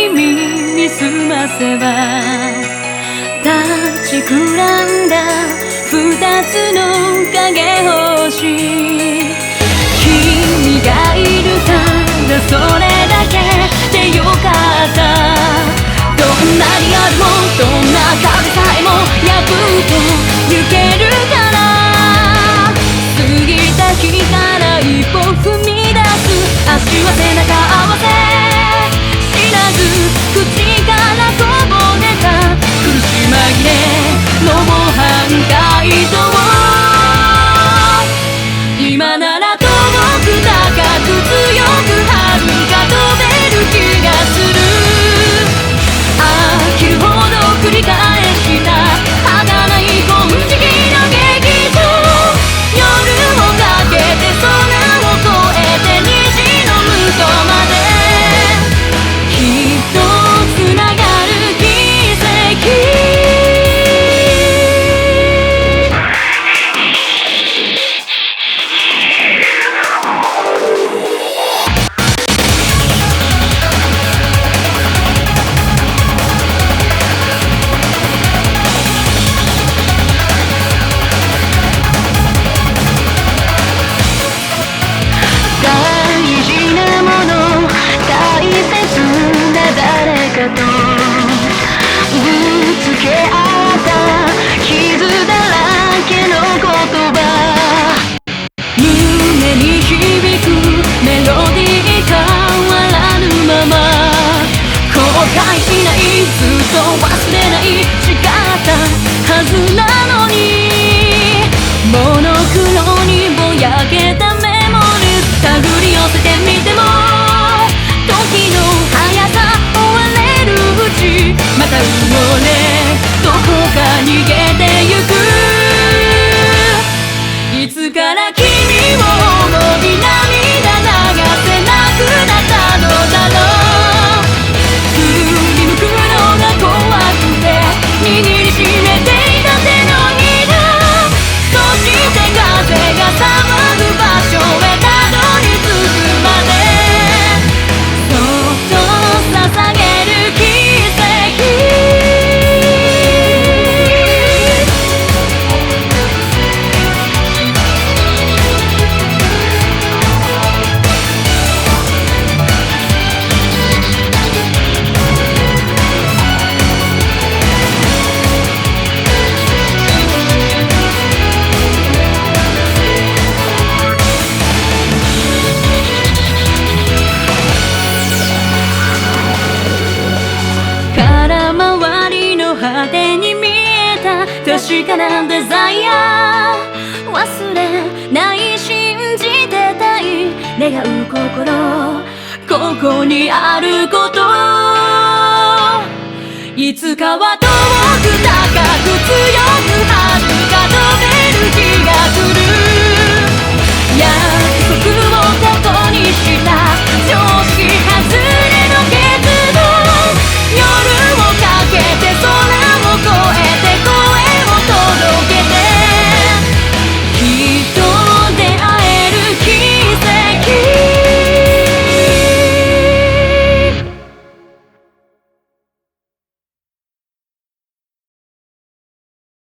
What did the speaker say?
耳に澄ませば立ちくらんだ二つの影星、君がいるからそれだけでよかった。どんなにあるもどんな壁さえも破ってゆけるから、過ぎた日から一歩踏み出す、足は背中合わせ知らず口からこぼれた苦し紛れの模範解答、今なら遠く高く強く遥か飛べる気がする。飽きるほど繰り返した儚い金色の劇場、夜をかけて空を越えて虹の向こうまで、きっとつながる奇跡。忘れない誓ったはずなのに、モノクロにぼやけたメモリー手繰り寄せてみても時の速さ追われるうち、また埋もれどこか逃げてゆく。いつから君を思い涙流せなくなったのだろう。握りしめていた手のひら、そして風が騒ぐ場所へたどり着くまで、そっと捧げる奇跡。果てに見えた確かなデザイア、忘れない信じてたい願う心、ここにあること、いつかは遠く高く強く